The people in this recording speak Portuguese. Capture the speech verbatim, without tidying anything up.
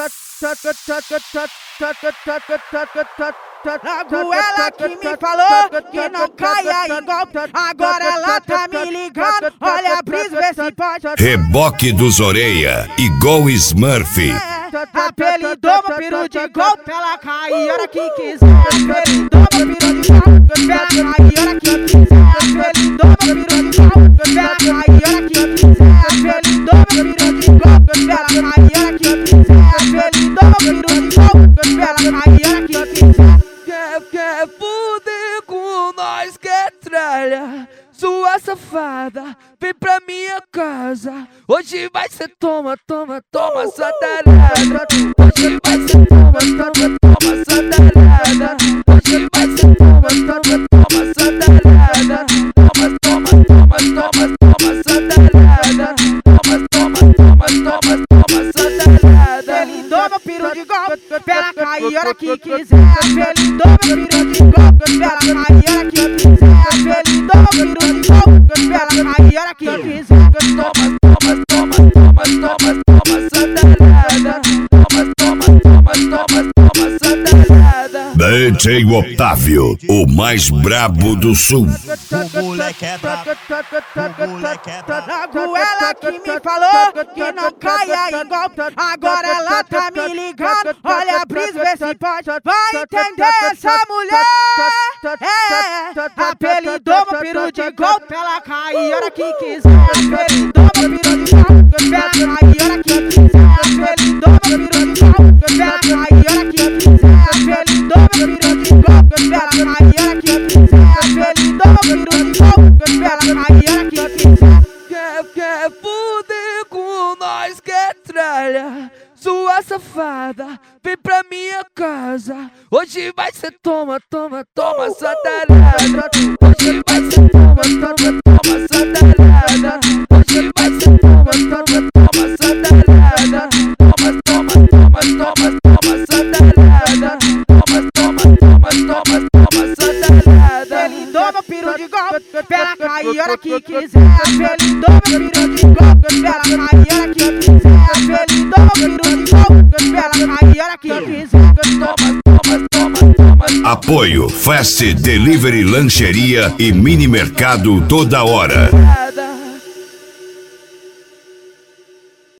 Logo ela que me falou que não caia em golpe, agora ela tá me ligando, olha a brisa, vê se pode. Reboque dos Orelha, igual Smurf. Apelidou meu peru de golpe, ela cai a hora que quiser. Apelidou meu peru de golpe, ela cai a hora que quiser. Apelidou meu peru de golpe, ela cai a hora que quiser. Apelidou meu peru de golpe, ela cai a hora que quiser. Apelidou meu peru de golpe, ela cai a hora que quiser. Quer, quer fuder com nós, quer tralha, sua safada, vem pra minha casa. Hoje vai ser toma, toma, toma, sua tarada. Hoje vai ser toma, toma, toma, sua tarada. Hoje vai ser toma, toma, toma, sua tarada. Toma, toma, toma, toma, toma, sua tarada. Toma, toma, toma, toma, toma, sua tarada. Apelidou meu peru de golpe, ela cai a hora que quiser. Apelidou meu peru de golpe, ela cai a hora que quiser. Apelidou meu peru de golpe, ela cai a hora que quiser. Toma, toma, toma, toma, toma, toma, sua tarada. Toma, toma, toma, toma, toma, sua tarada. D J Otávio, o mais brabo do sul. O moleque é brabo, o moleque é brabo. Logo ela que me falou que não caia em golpe, agora ela tá me ligando, olha a brisa, vê se pode. Vai entender essa mulher. É, apelidou meu peru de golpe, ela cai a hora que quiser. Apelidou meu peru de golpe, ela cai a hora que quiser. Apelidou meu peru de golpe, ela cai a hora que quiser. Apelidou meu peru de golpe, ela cai a hora que quiser. Apelidou meu peru de golpe, ela cai a hora que quiser. Quer, quer fuder com nós, quer tralha, sua safada, vem pra minha casa. Hoje vai ser toma, toma, toma, sua tarada. Hoje vai ser toma, toma, toma, sua tarada. Hoje vai ser toma, toma, toma, sua tarada. Toma, toma, toma, toma, toma, sua tarada. Toma, toma, toma, toma, toma, sua tarada. Apelidou meu peru de golpe, ela cai a hora que quiser. Apelidou meu peru de golpe, ela cai a hora que quiser. Apelidou meu peru de golpe, ela cai a hora que quiser. Toma, toma, toma, toma. Apoio Fast Delivery Lancheria e Mini Mercado toda hora.